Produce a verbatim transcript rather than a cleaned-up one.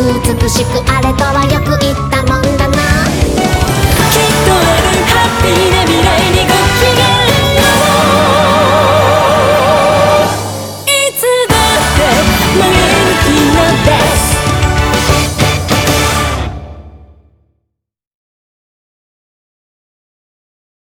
美しくあれとはよく言ったもんだな。きっとあるハッピーな未来にごきげんよう。いつだって前向きなベース